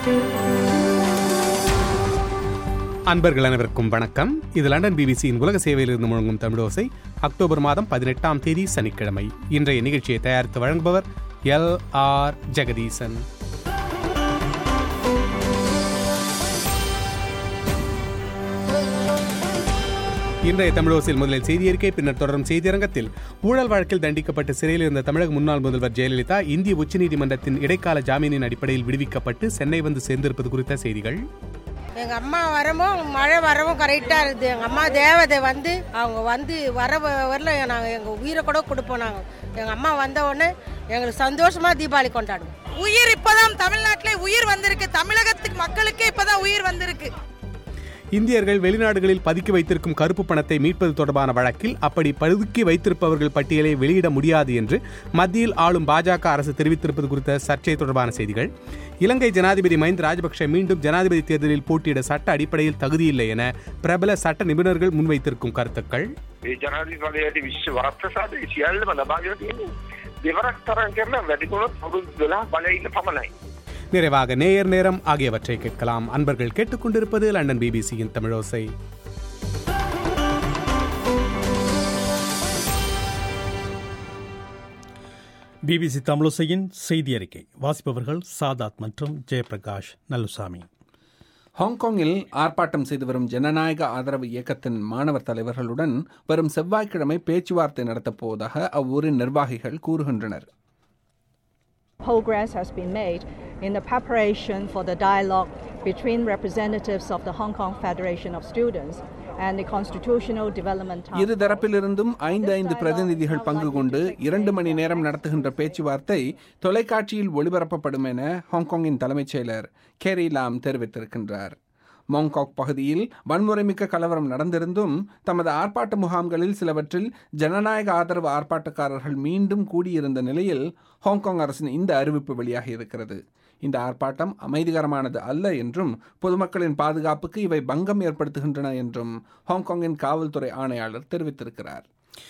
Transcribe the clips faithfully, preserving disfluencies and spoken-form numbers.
அன்பர்கள் அனைவருக்கும் வணக்கம். இது லண்டன் பிபிசியின் உலக சேவையிலிருந்து முழங்கும் தமிழோசை. அக்டோபர் மாதம் பதினெட்டாம் தேதி சனிக்கிழமை. இன்றைய நிகழ்ச்சியை தயாரித்து வழங்குபவர் எல் ஆர் ஜெகதீசன். இன்றைய தமிழோசையில் முதலில் செய்தி அறிக்கை, பின்னர் தொடரும் செய்தியரங்கத்தில் ஊழல் வழக்கில் தண்டிக்கப்பட்டு சிறையில் இருந்த தமிழக முன்னாள் முதல்வர் ஜெயலலிதா இந்திய உச்சநீதிமன்றத்தின் இடைக்கால ஜாமீனின் அடிப்படையில் விடுவிக்கப்பட்டு சென்னை வந்து சேர்ந்திருப்பது குறித்த செய்திகள். எங்கள் அம்மா வரவும் மழை வரவும் கரெக்டாக இருக்குது. எங்கள் அம்மா தேவதை வந்து அவங்க வந்து வர வரல நாங்கள் எங்கள் உயிரை கூட கொடுப்போம். நாங்கள் எங்கள் அம்மா வந்த உடனே எங்களுக்கு சந்தோஷமாக தீபாவளி கொண்டாடுவோம். உயிர் இப்போதான் தமிழ்நாட்டிலே உயிர் வந்திருக்கு. தமிழகத்துக்கு மக்களுக்கே இப்போதான் உயிர் வந்திருக்கு. இந்தியர்கள் வெளிநாடுகளில் பதுக்கி வைத்திருக்கும் கருப்பு பணத்தை மீட்பது தொடர்பான வழக்கில் அப்படி பதுக்கி வைத்திருப்பவர்கள் பட்டியலை வெளியிட முடியாது என்று மத்தியில் ஆளும் பாஜக அரசு தெரிவித்திருப்பது குறித்த சர்ச்சை தொடர்பான செய்திகள். இலங்கை ஜனாதிபதி மஹிந்த ராஜபக்ஷ மீண்டும் ஜனாதிபதி தேர்தலில் போட்டியிட சட்ட அடிப்படையில் தகுதியில்லை என பிரபல சட்ட நிபுணர்கள் முன்வைத்திருக்கும் கருத்துக்கள். நிறைவாக நேயர் நேரம் ஆகியவற்றை கேட்கலாம். அன்பர்கள் கேட்டுக்கொண்டிருப்பது லண்டன் பிபிசியின் தமிழோசை. பிபிசி தமிழோசையின் செய்தி அறிக்கை வாசிப்பவர்கள் சாதாத் மற்றும் ஜெயபிரகாஷ் நல்லுசாமி. ஹாங்காங்கில் ஆர்ப்பாட்டம் செய்து வரும் ஜனநாயக ஆதரவு இயக்கத்தின் மாணவர் தலைவர்களுடன் வரும் செவ்வாய்க்கிழமை பேச்சுவார்த்தை நடத்தப் போவதாக அவ்வூரின் நிர்வாகிகள் கூறுகின்றனர். Progress has been made in the preparation for the dialogue between representatives of the Hong Kong Federation of Students and the Constitutional Development Task. இரு தரப்பிலிருந்தும் ஐந்து ஐந்து பிரதிநிதிகள் பங்கு கொண்டு இரண்டு மணி நேரம் நடத்துகின்ற பேச்சுவார்த்தை தொலைக்காட்சியில் ஒளிபரப்பப்படும் என ஹாங்காங்கின் தலைமைச் செயலர் கேரி லாம் தெரிவித்திருக்கின்றார். மாங்காக் பகுதியில் வன்முறைமிக்க கலவரம் நடந்திருந்தும் தமது ஆர்ப்பாட்ட முகாம்களில் சிலவற்றில் ஜனநாயக ஆதரவு ஆர்ப்பாட்டக்காரர்கள் மீண்டும் கூடியிருந்த நிலையில் ஹாங்காங் அரசின் இந்த அறிவிப்பு வெளியாகி இருக்கிறது. இந்த ஆர்ப்பாட்டம் அமைதிகரமானது அல்ல என்றும் பொதுமக்களின் பாதுகாப்புக்கு இவை பங்கம் ஏற்படுத்துகின்றன என்றும் ஹாங்காங்கின் காவல்துறை ஆணையாளர் தெரிவித்திருக்கிறார்.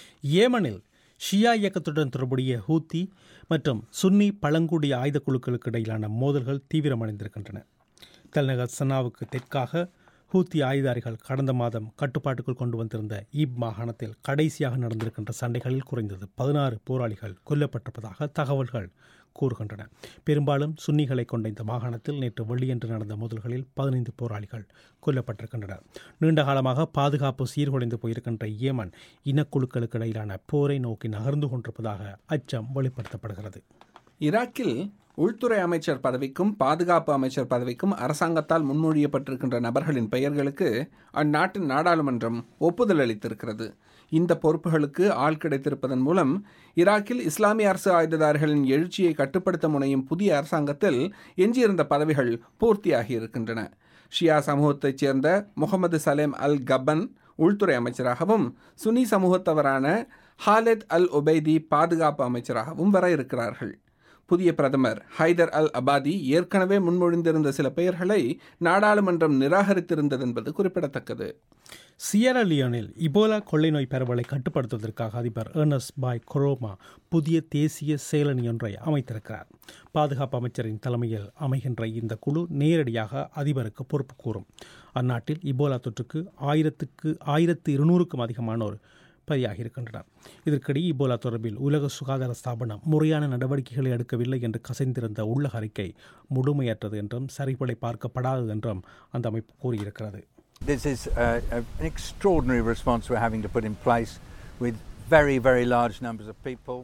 ஏமனில் ஷியா இயக்கத்துடன் தொடர்புடைய ஹூத்தி மற்றும் சுன்னி பழங்குடி ஆயுத குழுக்களுக்கு இடையிலான மோதல்கள் தீவிரமடைந்திருக்கின்றன. தலைநகர் சனாவுக்கு தெற்காக ஹூத்தி ஆயுதாரிகள் கடந்த மாதம் கட்டுப்பாட்டுக்குள் கொண்டு வந்திருந்த ஈப் மாகாணத்தில் கடைசியாக நடந்திருக்கின்ற சண்டைகளில் குறைந்தது பதினாறு போராளிகள் கொல்லப்பட்டிருப்பதாக தகவல்கள் கூறுகின்றன. பெரும்பாலும் சுன்னிகளை கொண்ட இந்த மாகாணத்தில் நேற்று வெள்ளியன்று நடந்த மோதல்களில் பதினைந்து போராளிகள் கொல்லப்பட்டிருக்கின்றனர். நீண்ட காலமாக பாதுகாப்பு சீர்குலைந்து போயிருக்கின்ற ஏமன் இனக்குழுக்களுக்கு இடையிலான போரை நோக்கி நகர்ந்து கொண்டிருப்பதாக அச்சம் வெளிப்படுத்தப்படுகிறது. ஈராக்கில் உள்துறை அமைச்சர் பதவிக்கும் பாதுகாப்பு அமைச்சர் பதவிக்கும் அரசாங்கத்தால் முன்மொழியப்பட்டிருக்கின்ற நபர்களின் பெயர்களுக்கு அந்நாட்டின் நாடாளுமன்றம் ஒப்புதல் அளித்திருக்கிறது. இந்த பொறுப்புகளுக்கு ஆள் கிடைத்திருப்பதன் மூலம் ஈராக்கில் இஸ்லாமிய அரசு ஆயுததாரிகளின் எழுச்சியை கட்டுப்படுத்த முனையும் புதிய அரசாங்கத்தில் எஞ்சியிருந்த பதவிகள் பூர்த்தியாகி இருக்கின்றன. ஷியா சமூகத்தைச் சேர்ந்த முகமது சலேம் அல் கபன் உள்துறை அமைச்சராகவும் சுனி சமூகத்தவரான ஹாலித் அல் ஒபைதி பாதுகாப்பு அமைச்சராகவும் வர இருக்கிறார்கள். புதிய பிரதமர் ஹைதர் அல் அபாதி ஏற்கனவே முன்மொழிந்திருந்த சில பெயர்களை நாடாளுமன்றம் நிராகரித்திருந்தது என்பது குறிப்பிடத்தக்கது. சியரா லியோனில் இபோலா கொள்ளை நோய் பரவலை கட்டுப்படுத்துவதற்காக அதிபர் ஏர்னஸ்ட் பாய் கொரோமா புதிய தேசிய செயலணி ஒன்றை அமைத்திருக்கிறார். பாதுகாப்பு அமைச்சரின் தலைமையில் அமைகின்ற இந்த குழு நேரடியாக அதிபருக்கு பொறுப்பு கூறும். அந்நாட்டில் இபோலா தொற்றுக்கு ஆயிரத்துக்கு ஆயிரத்து இருநூறுக்கும் அதிகமானோர் பலியாகி இருக்கின்றனர். இதற்கிடையே இபோலா தொடர்பில் உலக சுகாதார ஸ்தாபனம் முறையான நடவடிக்கைகளை எடுக்கவில்லை என்று கசைந்திருந்த உள்ளக அறிக்கை முழுமையற்றது என்றும் சரிபடை பார்க்கப்படாதது என்றும் அந்த அமைப்பு கூறியிருக்கிறது. This is uh, an extraordinary response we're having to put in place with very very large numbers of people.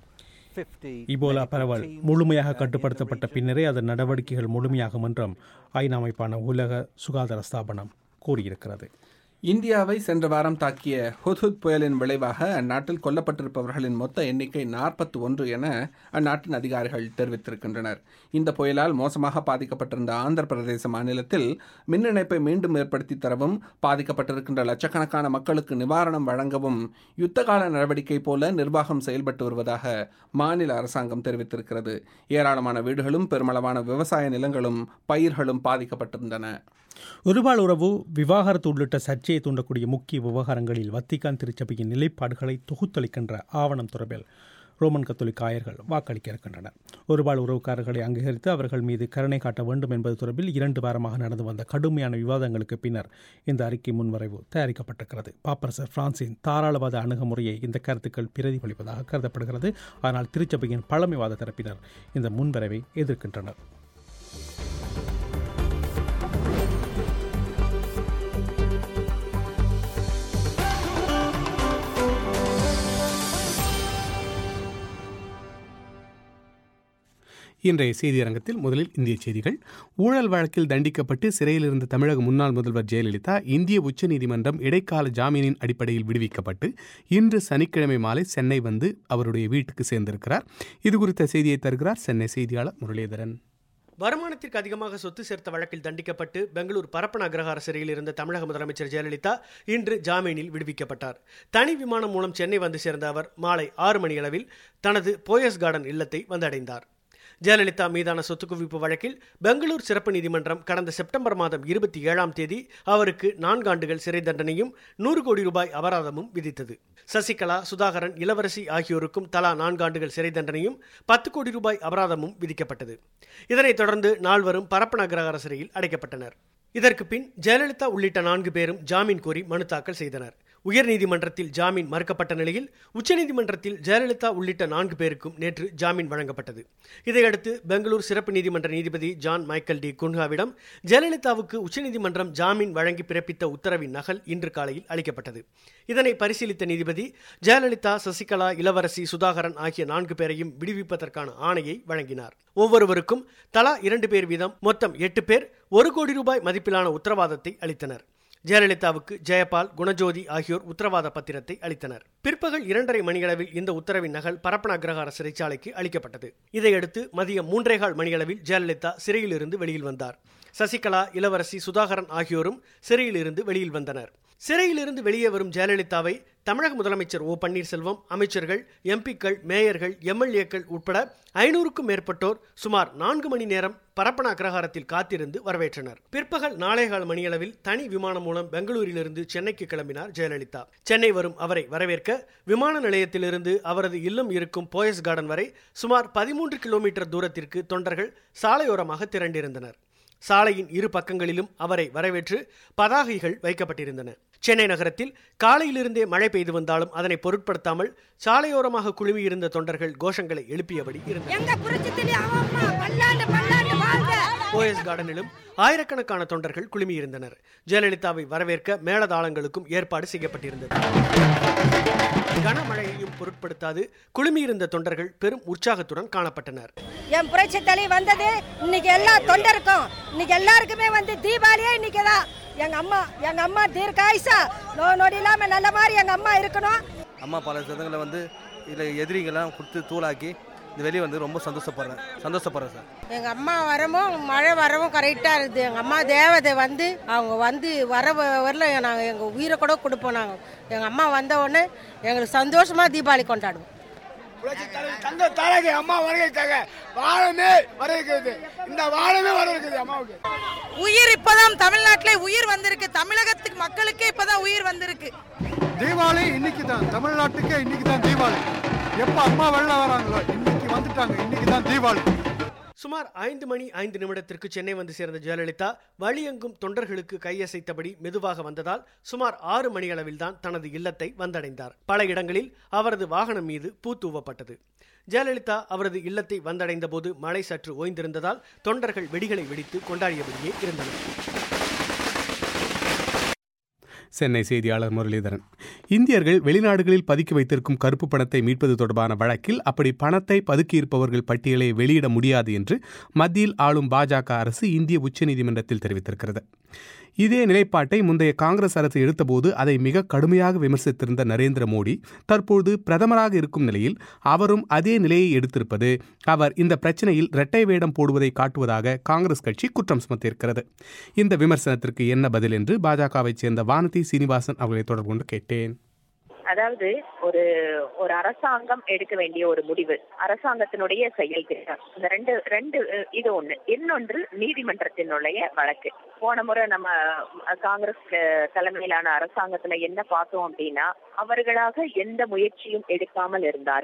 Ebola பரவல் முழுமையாக கட்டுப்படுத்தப்பட்ட பின்னரே அதன் நடவடிக்கைகள் முழுமையாகும் என்றும் ஐநா அமைப்பான உலக சுகாதார ஸ்தாபனம் கூறியிருக்கிறது. இந்தியாவை சென்ற வாரம் தாக்கிய ஹுத்ஹுத் புயலின் விளைவாக அந்நாட்டில் கொல்லப்பட்டிருப்பவர்களின் மொத்த எண்ணிக்கை நாற்பத்தி ஒன்று என அந்நாட்டின் அதிகாரிகள் தெரிவித்திருக்கின்றனர். இந்த புயலால் மோசமாக பாதிக்கப்பட்டிருந்த ஆந்திர பிரதேச மாநிலத்தில் மின் இணைப்பை மீண்டும் ஏற்படுத்தி தரவும் பாதிக்கப்பட்டிருக்கின்ற லட்சக்கணக்கான மக்களுக்கு நிவாரணம் வழங்கவும் யுத்தகால நடவடிக்கை போல நிர்வாகம் செயல்பட்டு வருவதாக மாநில அரசாங்கம் தெரிவித்திருக்கிறது. ஏராளமான வீடுகளும் பெருமளவான விவசாய நிலங்களும் பயிர்களும் பாதிக்கப்பட்டிருந்தன. ஒருபால் உறவு, விவாகரத்து உள்ளிட்ட சர்ச்சையை தூண்டக்கூடிய முக்கிய விவகாரங்களில் வத்திக்கான் திருச்சபையின் நிலைப்பாடுகளை தொகுத்தளிக்கின்ற ஆவணம் தொடர்பில் ரோமன் கத்தோலிக்க ஆயர்கள் வாக்களிக்க இருக்கின்றனர். ஒருபால் உறவுக்காரர்களை அங்கீகரித்து அவர்கள் மீது கருணை காட்ட வேண்டும் என்பது தொடர்பில் இரண்டு வாரமாக நடந்து வந்த கடுமையான விவாதங்களுக்கு பின்னர் இந்த அறிக்கை முன்வரைவு தயாரிக்கப்பட்டிருக்கிறது. பாப்பரசர் பிரான்சின் தாராளவாத அணுகுமுறையை இந்த கருத்துக்கள் பிரதிபலிப்பதாக கருதப்படுகிறது. ஆனால் திருச்சபையின் பழமைவாத தரப்பினர் இந்த முன்வரைவை எதிர்க்கின்றனர். இன்றைய செய்தியரங்கத்தில் முதலில் இந்திய செய்திகள். ஊழல் வழக்கில் தண்டிக்கப்பட்டு சிறையில் இருந்த தமிழக முன்னாள் முதல்வர் ஜெயலலிதா இந்திய உச்சநீதிமன்றம் இடைக்கால ஜாமீனின் அடிப்படையில் விடுவிக்கப்பட்டு இன்று சனிக்கிழமை மாலை சென்னை வந்து அவருடைய வீட்டுக்கு சேர்ந்திருக்கிறார். இதுகுறித்த செய்தியை தருகிறார் சென்னை செய்தியாளர் முரளிதரன். வருமானத்திற்கு அதிகமாக சொத்து சேர்த்த வழக்கில் தண்டிக்கப்பட்டு பெங்களூர் பரப்பன அக்ரஹார சிறையில் இருந்த தமிழக முதலமைச்சர் ஜெயலலிதா இன்று ஜாமீனில் விடுவிக்கப்பட்டார். தனி விமானம் மூலம் சென்னை வந்து சேர்ந்த அவர் மாலை ஆறு மணி அளவில் தனது போயஸ் கார்டன் இல்லத்தை வந்தடைந்தார். ஜெயலலிதா மீதான சொத்து குவிப்பு வழக்கில் பெங்களூர் சிறப்பு நீதிமன்றம் கடந்த செப்டம்பர் மாதம் இருபத்தி ஏழாம் தேதி அவருக்கு நான்காண்டுகள் சிறை தண்டனையும் நூறு கோடி ரூபாய் அபராதமும் விதித்தது. சசிகலா, சுதாகரன், இளவரசி ஆகியோருக்கும் தலா நான்காண்டுகள் சிறை தண்டனையும் பத்து கோடி ரூபாய் அபராதமும் விதிக்கப்பட்டது. இதனைத் தொடர்ந்து நால்வரும் பரப்பன அக்ரஹார சிறையில் அடைக்கப்பட்டனர். இதற்கு பின் ஜெயலலிதா உள்ளிட்ட நான்கு பேரும் ஜாமீன் கோரி மனு தாக்கல் செய்தனர். உயர்நீதிமன்றத்தில் ஜாமீன் மறுக்கப்பட்ட நிலையில் உச்சநீதிமன்றத்தில் ஜெயலலிதா உள்ளிட்ட நான்கு பேருக்கும் நேற்று ஜாமீன் வழங்கப்பட்டது. இதையடுத்து பெங்களூர் சிறப்பு நீதிமன்ற நீதிபதி ஜான் மைக்கேல் டி குன்ஹாவிடம் ஜெயலலிதாவுக்கு உச்சநீதிமன்றம் ஜாமீன் வழங்கி பிறப்பித்த உத்தரவின் நகல் இன்று காலையில் அளிக்கப்பட்டது. இதனை பரிசீலித்த நீதிபதி ஜெயலலிதா, சசிகலா, இளவரசி, சுதாகரன் ஆகிய நான்கு பேரையும் விடுவிப்பதற்கான ஆணையை வழங்கினார். ஒவ்வொருவருக்கும் தலா இரண்டு பேர் வீதம் மொத்தம் எட்டு பேர் ஒரு கோடி ரூபாய் மதிப்பிலான உத்தரவாதத்தை அளித்தனர். ஜெயலலிதாவுக்கு ஜெயபால், குணஜோதி ஆகியோர் உத்தரவாத பத்திரத்தை அளித்தனர். பிற்பகல் இரண்டரை மணியளவில் இந்த உத்தரவின் நகல் பரப்பன அக்ரஹார சிறைச்சாலைக்கு அளிக்கப்பட்டது. இதையடுத்து மதியம் மூன்றேகால் மணியளவில் ஜெயலலிதா சிறையிலிருந்து வெளியில் வந்தார். சசிகலா, இளவரசி, சுதாகரன் ஆகியோரும் சிறையிலிருந்து வெளியில் வந்தனர். சிறையிலிருந்து வெளியே வரும் ஜெயலலிதாவை தமிழக முதலமைச்சர் ஓ பன்னீர்செல்வம், அமைச்சர்கள், எம்பிக்கள், மேயர்கள், எம்எல்ஏக்கள் உட்பட ஐநூறுக்கும் மேற்பட்டோர் சுமார் நான்கு மணி நேரம் பரப்பன அக்ரஹாரத்தில் காத்திருந்து வரவேற்றனர். பிற்பகல் நாலேகால் மணியளவில் தனி விமானம் மூலம் பெங்களூரிலிருந்து சென்னைக்கு கிளம்பினார் ஜெயலலிதா. சென்னை வரும் அவரை வரவேற்க விமான நிலையத்திலிருந்து அவரது இல்லம் இருக்கும் போயஸ் கார்டன் வரை சுமார் பதிமூன்று கிலோமீட்டர் தூரத்திற்கு தொண்டர்கள் சாலையோரமாக திரண்டிருந்தனர். சாலையின் இரு பக்கங்களிலும் அவரை வரவேற்று பதாகைகள் வைக்கப்பட்டிருந்தன. சென்னை நகரத்தில் காலையிலிருந்தே மழை பெய்து வந்தாலும் அதனை பொருட்படுத்தாமல் சாலையோரமாக குழுமியிருந்த தொண்டர்கள் கோஷங்களை எழுப்பியபடி இருந்தனர். போயஸ் கார்டனிலும் ஆயிரக்கணக்கான தொண்டர்கள் குழுமியிருந்தனர். ஜெயலலிதாவை வரவேற்க மேளதாளங்களுக்கும் ஏற்பாடு செய்யப்பட்டிருந்தது. கனமழையையும் பொருட்படுத்தாது குழுமியிருந்த தொண்டர்கள் பெரும் உற்சாகத்துடன் காணப்பட்டனர். என் புரட்சி தலை வந்தது இன்னைக்கு எல்லா தொண்டருக்கும், இன்னைக்கு எல்லாருக்குமே வந்து தீபாவளியே இன்னைக்கு தான். எங்க அம்மா எங்க அம்மா தீர்க்காயுசா நோ நொடி இல்லாம நல்ல மாதிரி எங்க அம்மா இருக்கணும். அம்மா பல சதங்களை வந்து இதில் எதிரிகள்லாம் கொடுத்து தூளாக்கி இந்த வெளியே வந்து ரொம்ப சந்தோஷப்படுறேன் சந்தோஷப்படுறேன் சார். எங்கள் அம்மா வரவும் மழை வரவும் கரெக்டாக இருக்குது. எங்கள் அம்மா தேவதை வந்து அவங்க வந்து வர வரல நாங்கள் எங்கள் உயிரை கூட கொடுப்போம். நாங்கள் எங்கள் அம்மா வந்த உடனே எங்களுக்கு சந்தோஷமாக தீபாவளி கொண்டாடுவோம். தங்க தலைக்கு அம்மா வருகைக்காக வாழமே வரவேற்கிறது. இந்த வாழமே வரவேற்கிறது அம்மாவுக்கு. உயிர் இப்பதான் தமிழ்நாட்டிலே உயிர் வந்திருக்கு. தமிழகத்துக்கு மக்களுக்கே இப்பதான் உயிர் வந்திருக்கு. தீபாவளி இன்னைக்கு தான், தமிழ்நாட்டுக்கே இன்னைக்கு தான் தீபாவளி. எப்ப அம்மா வெள்ள வராங்களோ இன்னைக்கு வந்துட்டாங்க, இன்னைக்கு தான் தீபாவளி. சுமார் ஐந்து மணி ஐந்து நிமிடத்திற்கு சென்னை வந்து சேர்ந்த ஜெயலலிதா வழியெங்கும் தொண்டர்களுக்கு கையசைத்தபடி மெதுவாக வந்ததால் சுமார் ஆறு மணி அளவில் தான் தனது இல்லத்தை வந்தடைந்தார். பல இடங்களில் அவரது வாகனம் மீது பூ தூவப்பட்டது. ஜெயலலிதா அவரது இல்லத்தை வந்தடைந்த போது மழை சற்று ஓய்ந்திருந்ததால் தொண்டர்கள் வெடிகளை வெடித்து கொண்டாடியபடியே இருந்தனர். சென்னை செய்தியாளர் முரளிதரன். இந்தியர்கள் வெளிநாடுகளில் பதுக்கி வைத்திருக்கும் கருப்பு பணத்தை மீட்பது தொடர்பான வழக்கில் அப்படி பணத்தை பதுக்கியிருப்பவர்கள் பட்டியலை வெளியிட முடியாது என்று மத்தியில் ஆளும் பாஜக அரசு இந்திய உச்சநீதிமன்றத்தில் தெரிவித்திருக்கிறது. இதே நிலைப்பாட்டை முந்தைய காங்கிரஸ் அரசு எடுத்தபோது அதை மிக கடுமையாக விமர்சித்திருந்த நரேந்திர மோடி தற்போது பிரதமராக இருக்கும் நிலையில் அவரும் அதே நிலையை எடுத்திருப்பது அவர் இந்த பிரச்சனையில் இரட்டை வேடம் போடுவதை காட்டுவதாக காங்கிரஸ் கட்சி குற்றம் சுமத்தியிருக்கிறது. இந்த விமர்சனத்திற்கு என்ன பதில் என்று பாஜகவைச் சேர்ந்த வானதி சீனிவாசன் அவர்களை தொடர்பு கொண்டு கேட்டேன். அதாவது ஒரு ஒரு அரசாங்கம் எடுக்க வேண்டிய ஒரு முடிவு, அரசாங்கத்தினுடைய செயல் திட்டம், இந்த ரெண்டு ரெண்டு இது ஒண்ணு. இன்னொன்று நீதிமன்றத்தினுடைய வழக்கு. போன முறை நம்ம காங்கிரஸ் தலைமையிலான அரசாங்கத்துல என்ன பார்த்தோம் அப்படின்னா, அவர்களாக எந்த முயற்சியும் எடுக்காமல் இருந்தார்கள்.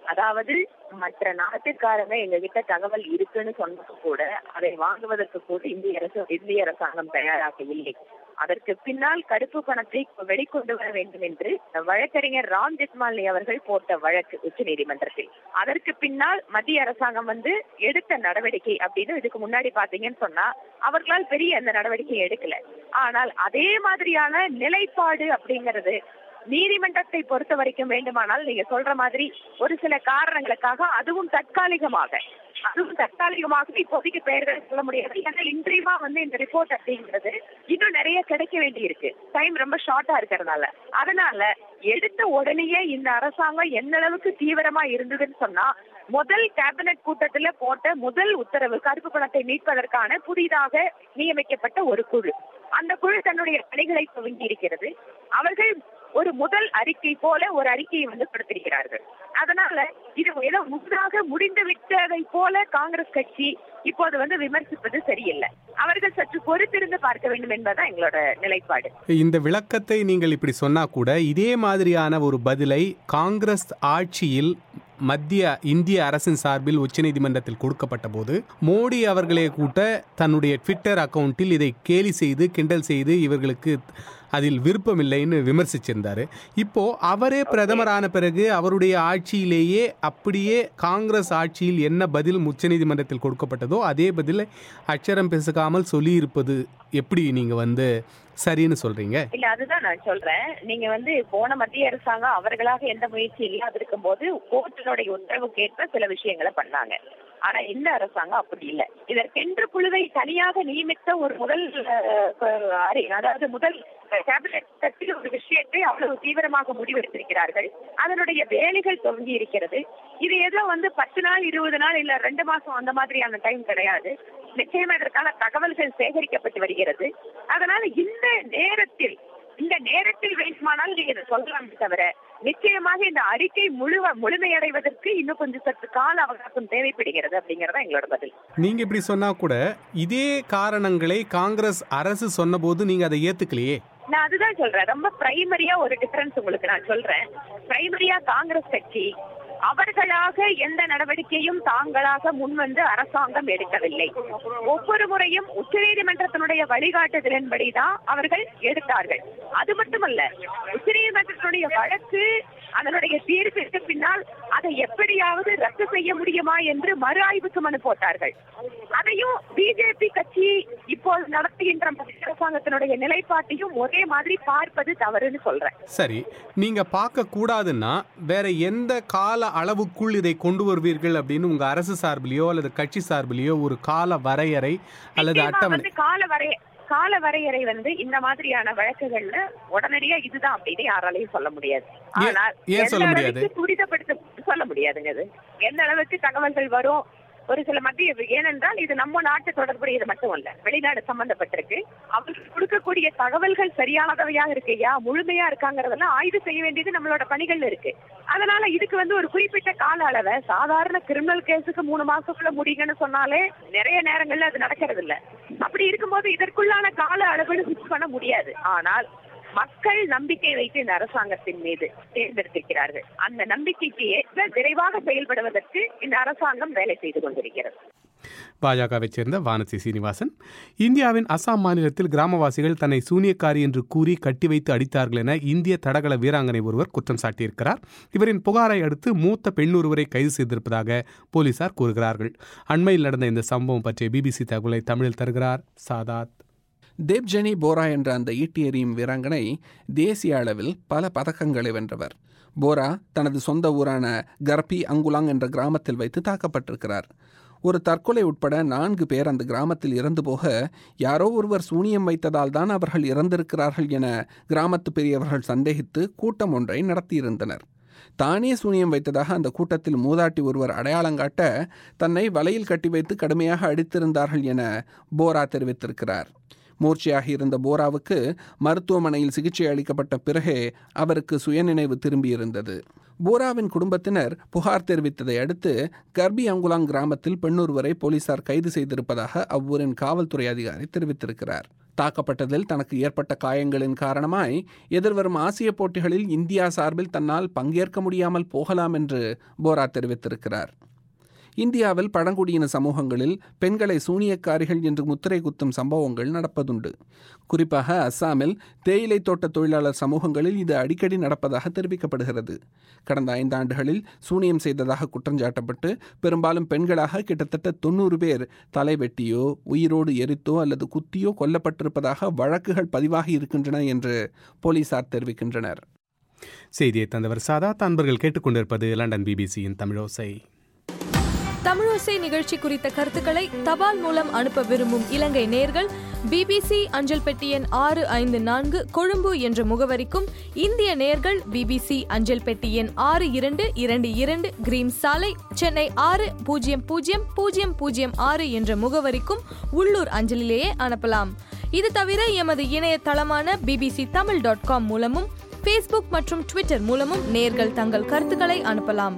அதாவது மற்ற நாட்டுக்காரங்க எங்க கிட்ட தகவல் இருக்குன்னு சொன்னது கூட அதை வாங்குவதற்கு கூட இந்திய அரசு இந்திய அரசாங்கம் தயாராக இல்லை. அதற்கு பின்னால் கருப்பு பணத்தை வெளிக்கொண்டு வர வேண்டும் என்று வழக்கறிஞர் ராம் ஜெத்மாலி அவர்கள் போட்ட வழக்கு உச்ச நீதிமன்றத்தில். அதற்கு பின்னால் மத்திய அரசாங்கம் வந்து எடுத்த நடவடிக்கை அப்படின்னு இதுக்கு முன்னாடி பாத்தீங்கன்னு சொன்னா அவர்களால் பெரிய அந்த நடவடிக்கை எடுக்கல. ஆனால் அதே மாதிரியான நிலைப்பாடு அப்படிங்கிறது நீதிமன்றத்தை பொறுத்த வரைக்கும் வேண்டுமானால் நீங்க சொல்ற மாதிரி ஒரு சில காரணங்களுக்காக அதுவும் தற்காலிகமாக அதுவும் தற்காலிகமாக இப்போதைக்கு பெயர்கள் சொல்ல முடியாது. ஏன்னா இன்றைவா வந்து இந்த ரிப்போர்ட் அப்படிங்கிறது இன்னும் நிறைய கிடைக்க வேண்டி இருக்கு. டைம் ரொம்ப ஷார்ட்டா இருக்கிறதுனால அதனால எடுத்த உடனேயே இந்த அரசாங்கம் எந்த அளவுக்கு தீவிரமா இருந்ததுன்னு சொன்னா முதல் கேபினட் கூட்டத்துல போட்ட முதல் உத்தரவு கருப்பு பணத்தை மீட்பதற்கான புதிதாக நியமிக்கப்பட்ட ஒரு குழு. அந்த குழு தன்னுடைய பணிகளை துவங்கி இருக்கிறது. அவர்கள் ஒரு முதல் அறிக்கை போல ஒரு அறிக்கையை வந்து கொடுத்திருக்கிறார்கள். அதனால இது ஏதோ முன்னாக முடிந்து விட்டதை போல காங்கிரஸ் கட்சி இப்போது வந்து விமர்சிப்பது சரியில்லை. அவர்கள் சற்று பொறுத்திருந்து பார்க்க வேண்டும் என்பதுதான் எங்களோட நிலைப்பாடு. இந்த விளக்கத்தை நீங்கள் இப்படி சொன்னா கூட இதே மாதிரியான ஒரு பதிலை காங்கிரஸ் ஆட்சியில் மத்திய இந்திய அரசின் சார்பில் உச்சநீதிமன்றத்தில் கொடுக்கப்பட்ட போது மோடி அவர்களே கூட்ட தன்னுடைய ட்விட்டர் அக்கவுண்டில் இதை கேலி செய்து கிண்டல் செய்து இவர்களுக்கு அதில் விருப்பமில்லைன்னு விமர்சிச்சிருந்தார். இப்போ அவரே பிரதமரான பிறகு அவருடைய ஆட்சியிலேயே அப்படியே காங்கிரஸ் ஆட்சியில் என்ன பதில் உச்சநீதிமன்றத்தில் கொடுக்கப்பட்டதோ அதே பதிலை அச்சரம் பேசுகாமல் சொல்லியிருப்பது எப்படி நீங்க வந்து சரின்னு சொல்றீங்க? இல்ல அதுதான் நான் சொல்றேன். நீங்க வந்து போன மத்திய அரசாங்கம் அவர்களாக எந்த முயற்சி இல்லாது இருக்கும் போது கோர்ட்டினுடைய உத்தரவுக்கேற்ப சில விஷயங்களை பண்ணாங்க. ஆனா இந்த அரசாங்கம் அப்படி இல்லை. இதற்கென்று குழுவை தனியாக நியமித்த ஒரு முதல் அதாவது முதல் கேபினட் கட்சியில் ஒரு விஷயத்தை அவ்வளவு தீவிரமாக முடிவெடுத்திருக்கிறார்கள். அதனுடைய வேலைகள் துவங்கி இருக்கிறது. இது ஏதோ வந்து பத்து நாள் இருபது நாள் இல்ல ரெண்டு மாசம் அந்த மாதிரியான டைம் கிடையாது. நிச்சயமா இதற்கான தகவல்கள் சேகரிக்கப்பட்டு வருகிறது. அதனால இந்த நேரத்தில் இந்த நேரத்தில் வேண்டுமானால் நீங்க இதை சொல்லலாம் தவிர நிச்சயமாக இந்த அறிக்கை முழுவ முழுமையடைவதற்கு இன்னும் கொஞ்சம் சற்று கால அவகாசம் தேவைப்படுகிறது அப்படிங்கறத எங்களோட பதில். நீங்க இப்படி சொன்னா கூட இதே காரணங்களை காங்கிரஸ் அரசு சொன்ன போது நீங்க அதை ஏத்துக்கலையே. நான் அதுதான் சொல்றேன். ரொம்ப பிரைமரியா ஒரு டிஃபரன்ஸ் உங்களுக்கு நான் சொல்றேன். பிரைமரியா காங்கிரஸ் கட்சி அவர்களாக எந்த நடவடிக்கையும் தாங்களாக முன்வந்து அரசாங்கம் எடுக்கவில்லை. ஒவ்வொரு முறையும் உச்சநீதிமன்றத்தினுடைய வழிகாட்டுதலின்படிதான் அவர்கள் எடுத்தார்கள். அது மட்டுமல்ல, உச்சநீதிமன்றத்தினுடைய வழக்கு அதனுடைய தீர்ப்பிற்கு பின்னால் அதை எப்படியாவது ரத்து செய்ய முடியுமா என்று மறு ஆய்வுக்கு மனு போட்டார்கள். அதையும் பிஜேபி கட்சி இப்போது நடத்துகின்ற அரசாங்கத்தினுடைய நிலைப்பாட்டையும் ஒரே மாதிரி பார்ப்பது தவறுன்னு சொல்றேன். சரி, நீங்க பார்க்க கூடாதுன்னா வேற எந்த கால அளவுக்குள் இதை கொண்டு வருவீர்கள் அப்படின்னு உங்க அரசு சார்பிலேயோ அல்லது கட்சி சார்பிலேயோ ஒரு கால வரையறை அல்லது அட்டவணை? கால வரை கால வரையறை வந்து இந்த மாதிரியான வழக்குகள்ல உடனடியா இதுதான் அப்படின்னு யாராலையும் சொல்ல முடியாது. ஆனால் சொல்ல முடியாது துரிதப்படுத்த சொல்ல முடியாதுங்க. அது எந்த அளவுக்கு தகவல்கள் வரும் ஒரு சில மத்திய, ஏனென்றால் இது நம்ம நாட்டு தொடர்புடையது மட்டும் இல்ல, வெளிநாடு சம்பந்தப்பட்டிருக்கு. அவர்கள் கொடுக்கக்கூடிய தகவல்கள் சரியானதவையா இருக்கையா முழுமையா இருக்காங்கிறதெல்லாம் ஆய்வு செய்ய வேண்டியது நம்மளோட பணிகள் இருக்கு. அதனால இதுக்கு வந்து ஒரு குறிப்பிட்ட கால அளவை சாதாரண கிரிமினல் கேஸுக்கு மூணு மாசத்துக்குள்ள முடியுங்கன்னு சொன்னாலே நிறைய நேரங்கள்ல அது நடக்கிறது இல்ல. அப்படி இருக்கும்போது இதற்குள்ளான கால அளவுன்னு ஃபிக்ஸ் பண்ண முடியாது. ஆனால் மக்கள் நம்பிக்கை வைத்து இந்த அரசாங்கத்தின் மீது தேர்ந்தெடுத்திருக்கிறார்கள். அந்த நம்பிக்கைக்கு ஏற்ப விரைவாக செயல்படுவதற்கு இந்த அரசாங்கம் வேலை செய்து கொண்டிருக்கிறது. பாஜகவை சேர்ந்த வானதி சீனிவாசன், இந்தியாவின் அசாம் மாநிலத்தில் கிராமவாசிகள் தன்னை சூனியக்காரி என்று கூறி கட்டி வைத்து அடித்தார்கள் என இந்திய தடகள வீராங்கனை ஒருவர் குற்றம் சாட்டியிருக்கிறார். இவரின் புகாரை அடுத்து மூத்த பெண் ஒருவரை கைது செய்திருப்பதாக போலீசார் கூறுகிறார்கள். அண்மையில் நடந்த இந்த சம்பவம் பற்றிய பிபிசி தகவலை தமிழில் தருகிறார் சாதாத். தேப்ஜனி போரா என்ற அந்த ஈட்டி எறியும் வீராங்கனை தேசிய அளவில் பல பதக்கங்களை வென்றவர். போரா தனது சொந்த ஊரான கர்பி அங்குலாங் என்ற கிராமத்தில் வைத்து தாக்கப்பட்டிருக்கிறார். ஒரு தற்கொலை உட்பட நான்கு பேர் அந்த கிராமத்தில் இறந்து போக யாரோ ஒருவர் சூனியம் வைத்ததால் தான் அவர்கள் இறந்திருக்கிறார்கள் என கிராமத்து பெரியவர்கள் சந்தேகித்து கூட்டம் ஒன்றை நடத்தியிருந்தனர். தானே சூனியம் வைத்ததாக அந்த கூட்டத்தில் மூதாட்டி ஒருவர் அடையாளங்காட்ட தன்னை வலையில் கட்டி வைத்து கடுமையாக அடித்திருந்தார்கள் என போரா தெரிவித்திருக்கிறார். மூர்ச்சையாக இருந்த போராவுக்கு மருத்துவமனையில் சிகிச்சை அளிக்கப்பட்ட பிறகே அவருக்கு சுயநினைவு திரும்பியிருந்தது. போராவின் குடும்பத்தினர் புகார் தெரிவித்ததை அடுத்து கர்பி அங்குலாங் கிராமத்தில் பெண்ணொருவரை போலீசார் கைது செய்திருப்பதாக அவ்வூரின் காவல்துறை அதிகாரி தெரிவித்திருக்கிறார். தாக்கப்பட்டதில் தனக்கு ஏற்பட்ட காயங்களின் காரணமாய் எதிர்வரும் ஆசிய போட்டிகளில் இந்தியா சார்பில் தன்னால் பங்கேற்க முடியாமல் போகலாம் என்று போரா தெரிவித்திருக்கிறார். இந்தியாவில் பழங்குடியின சமூகங்களில் பெண்களை சூனியக்காரிகள் என்று முத்திரை குத்தும் சம்பவங்கள் நடப்பதுண்டு. குறிப்பாக அஸ்ஸாமில் தேயிலை தோட்ட தொழிலாளர் சமூகங்களில் இது அடிக்கடி நடப்பதாக தெரிவிக்கப்படுகிறது. கடந்த ஐந்தாண்டுகளில் சூனியம் செய்ததாக குற்றஞ்சாட்டப்பட்டு பெரும்பாலும் பெண்களாக கிட்டத்தட்ட தொண்ணூறு பேர் தலைவெட்டியோ உயிரோடு எரித்தோ அல்லது குத்தியோ கொல்லப்பட்டிருப்பதாக வழக்குகள் பதிவாகி இருக்கின்றன என்று போலீசார் தெரிவிக்கின்றனர். செய்தியை தந்தவர் சாதாத். அன்பர்கள் கேட்டுக்கொண்டிருப்பது லண்டன் பிபிசியின் தமிழோசை. தமிழோசை நிகழ்ச்சி குறித்த கருத்துக்களை தபால் மூலம் அனுப்ப விரும்பும் இலங்கை நேயர்கள் பிபிசி அஞ்சல் பெட்டி எண் ஆறு ஐந்து நான்கு கொழும்பு என்ற முகவரிக்கும், இந்திய நேயர்கள் பிபிசி அஞ்சல் பெட்டி எண் ஆறு இரண்டு இரண்டு இரண்டு கிரீம் சாலை, சென்னை ஆறு பூஜ்ஜியம் பூஜ்ஜியம் பூஜ்ஜியம் பூஜ்ஜியம் ஆறு என்ற முகவரிக்கும் உள்ளூர் அஞ்சலிலேயே அனுப்பலாம். இது தவிர எமது இணையதளமான பிபிசி தமிழ் டாட் காம் மூலமும் ஃபேஸ்புக் மற்றும் ட்விட்டர் மூலமும் நேயர்கள் தங்கள் கருத்துக்களை அனுப்பலாம்.